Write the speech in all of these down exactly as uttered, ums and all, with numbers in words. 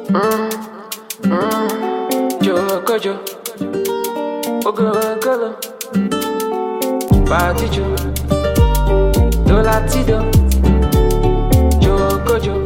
Mm, mm, Joe Kojo, Ogolo Golo, Batijo, Dolatido, Joe Kojo,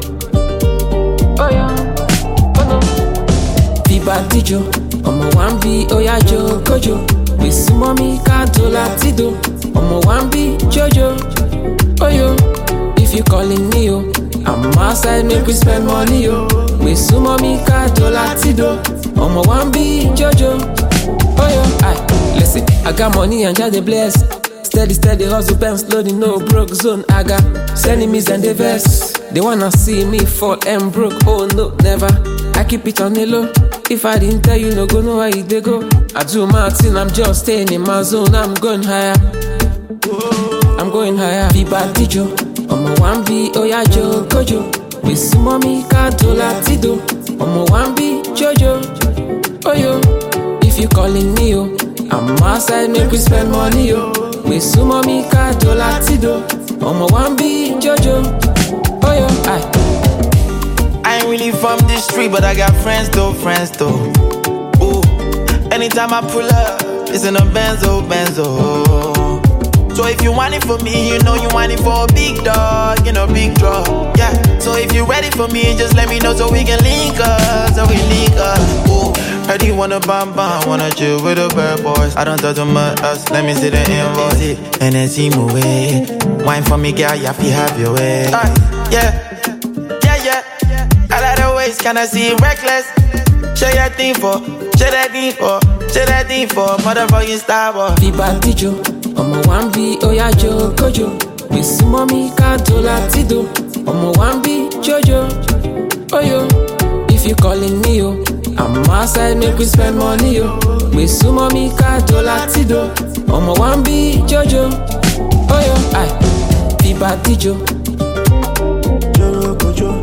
oh yeah, oh no, Batijo, Omo Wambi, oh yeah, Joe Kojo, with Mommy Ka Dolatido, Omo Wambi, Jojo, oh yo, if you calling me, oh, I'm outside, make we spend money, yo. We sumo mi ka dolatido. Omo Wambi Jojo. Oh yo, aye, listen, I got money and just the bless. Steady, steady, hustle, pens loading, no broke zone. I got enemies and the verse. They wanna see me fall and broke. Oh no, never. I keep it on the low. If I didn't tell you, no go know where they go. I do my thing, I'm just staying in my zone. I'm going higher. I'm going higher. Viva Tijo. Omo Wambi, oh yeah, Joe Kojo. We sumo mi ka dolatido. Omo Wambi, Jojo. Oh yo, if you calling me, yo, I'm outside, make we spend money, yo. We sumo mi ka dolatido. Omo Wambi, Jojo. Oh yo, aye. I ain't really from this street, but I got friends though, friends though. Ooh, anytime I pull up, it's in a Benzo, Benzo. So if you want it for me, you know you want it for a big dog, you know, big draw. Yeah, so if you ready for me, just let me know so we can link up, so we link up. Ooh, heard you wanna bam bam, wanna chill with the bad boys. I don't talk too much, us, let me see the invoice. And then see my way. Wine for me, girl, you have to have your way. Uh, yeah, yeah, yeah. I like the ways, can I see reckless? Share your thing for, share that thing for, share that thing for, motherfucking Star Wars. Viva Tijo. Omo Wambi, oh yeah, Joe Kojo. We sumo mi ka dolatido. Omo Wambi, Jojo. Oh yo, if you calling me, yo, I'm outside, make we spend money, yo. We sumo mi ka dolatido. Omo Wambi, Jojo. Oh yo, aye, Viva Tijo. Joe Kojo,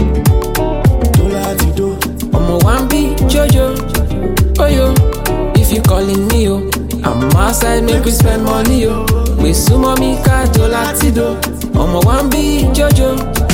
Dolatido. Omo Wambi, Jojo. Oh yo, if you calling me, yo, I'm outside, make we spend money, yo. We sumo mi ka dolatido. Omo Wambi Jojo.